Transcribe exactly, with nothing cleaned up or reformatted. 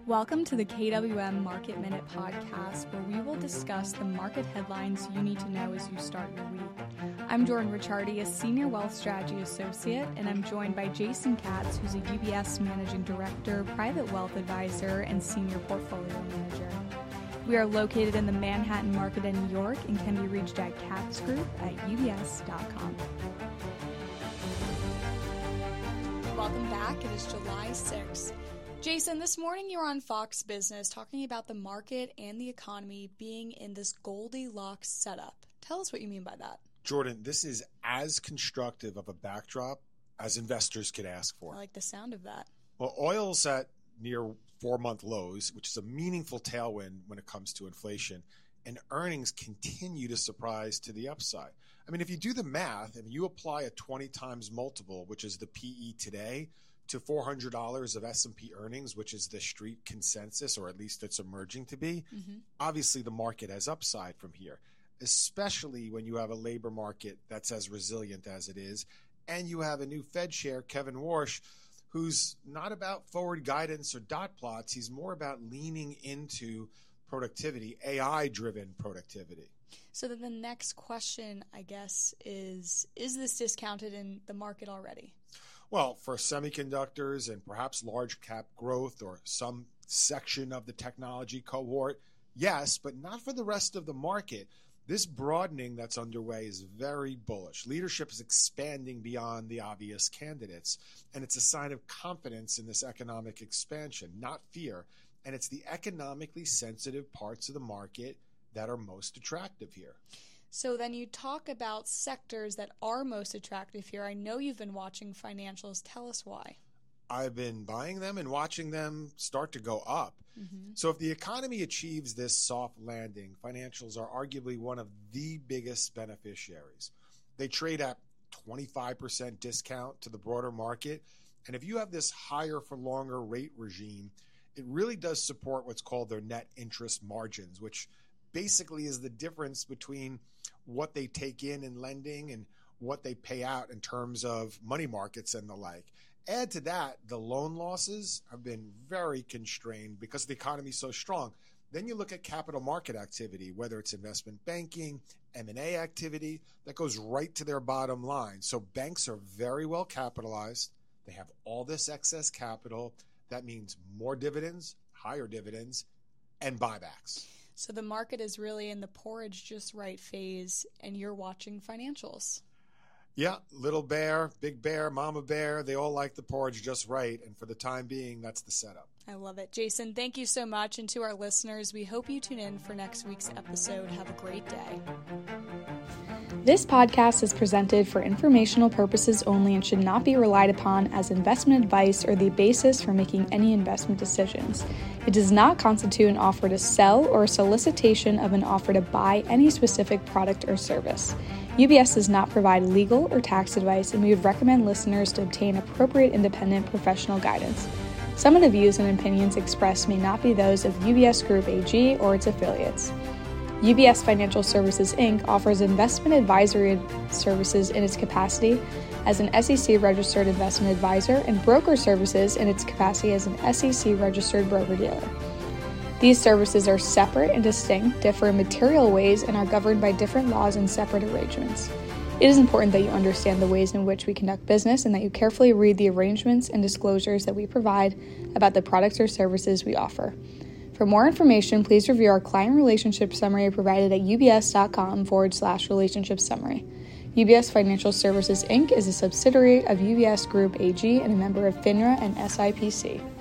Welcome to the K W M Market Minute podcast, where we will discuss the market headlines you need to know as you start your week. I'm Jordan Ricciardi, a Senior Wealth Strategy Associate, and I'm joined by Jason Katz, who's a U B S Managing Director, Private Wealth Advisor, and Senior Portfolio Manager. We are located in the Manhattan market in New York and can be reached at katz group at u b s dot com. Welcome back. It is July sixth. Jason, this morning you were on Fox Business talking about the market and the economy being in this Goldilocks setup. Tell us what you mean by that. Jordan, this is as constructive of a backdrop as investors could ask for. I like the sound of that. Well, oil's at near four-month lows, which is a meaningful tailwind when it comes to inflation, and earnings continue to surprise to the upside. I mean, if you do the math and you apply a twenty times multiple, which is the P E today, to four hundred dollars of S and P earnings, which is the street consensus, or at least it's emerging to be, mm-hmm. Obviously the market has upside from here, especially when you have a labor market that's as resilient as it is, and you have a new Fed chair, Kevin Warsh, who's not about forward guidance or dot plots. He's more about leaning into productivity, A I-driven productivity. So then the next question, I guess, is, is this discounted in the market already? Well, for semiconductors and perhaps large cap growth or some section of the technology cohort, yes, but not for the rest of the market. This broadening that's underway is very bullish. Leadership is expanding beyond the obvious candidates, and it's a sign of confidence in this economic expansion, not fear. And it's the economically sensitive parts of the market that are most attractive here. So then you talk about sectors that are most attractive here. I know you've been watching financials. Tell us why. I've been buying them and watching them start to go up. Mm-hmm. So if the economy achieves this soft landing, financials are arguably one of the biggest beneficiaries. They trade at twenty-five percent discount to the broader market. And if you have this higher for longer rate regime, it really does support what's called their net interest margins, which basically is the difference between what they take in in lending and what they pay out in terms of money markets and the like. Add to that, the loan losses have been very constrained because the economy is so strong. Then you look at capital market activity, whether it's investment banking, M and A activity, that goes right to their bottom line. So banks are very well capitalized. They have all this excess capital. That means more dividends, higher dividends, and buybacks. So the market is really in the porridge just right phase, and you're watching financials. Yeah, little bear, big bear, mama bear, they all like the porridge just right. And for the time being, that's the setup. I love it. Jason, thank you so much. And to our listeners, we hope you tune in for next week's episode. Have a great day. This podcast is presented for informational purposes only and should not be relied upon as investment advice or the basis for making any investment decisions. It does not constitute an offer to sell or a solicitation of an offer to buy any specific product or service. U B S does not provide legal or tax advice, and we would recommend listeners to obtain appropriate independent professional guidance. Some of the views and opinions expressed may not be those of U B S Group A G or its affiliates. U B S Financial Services, Incorporated offers investment advisory services in its capacity as an S E C-registered investment advisor and broker services in its capacity as an S E C-registered broker-dealer. These services are separate and distinct, differ in material ways, and are governed by different laws and separate arrangements. It is important that you understand the ways in which we conduct business and that you carefully read the arrangements and disclosures that we provide about the products or services we offer. For more information, please review our client relationship summary provided at ubs.com forward slash relationship summary. U B S Financial Services, Incorporated is a subsidiary of U B S Group A G and a member of FINRA and S I P C.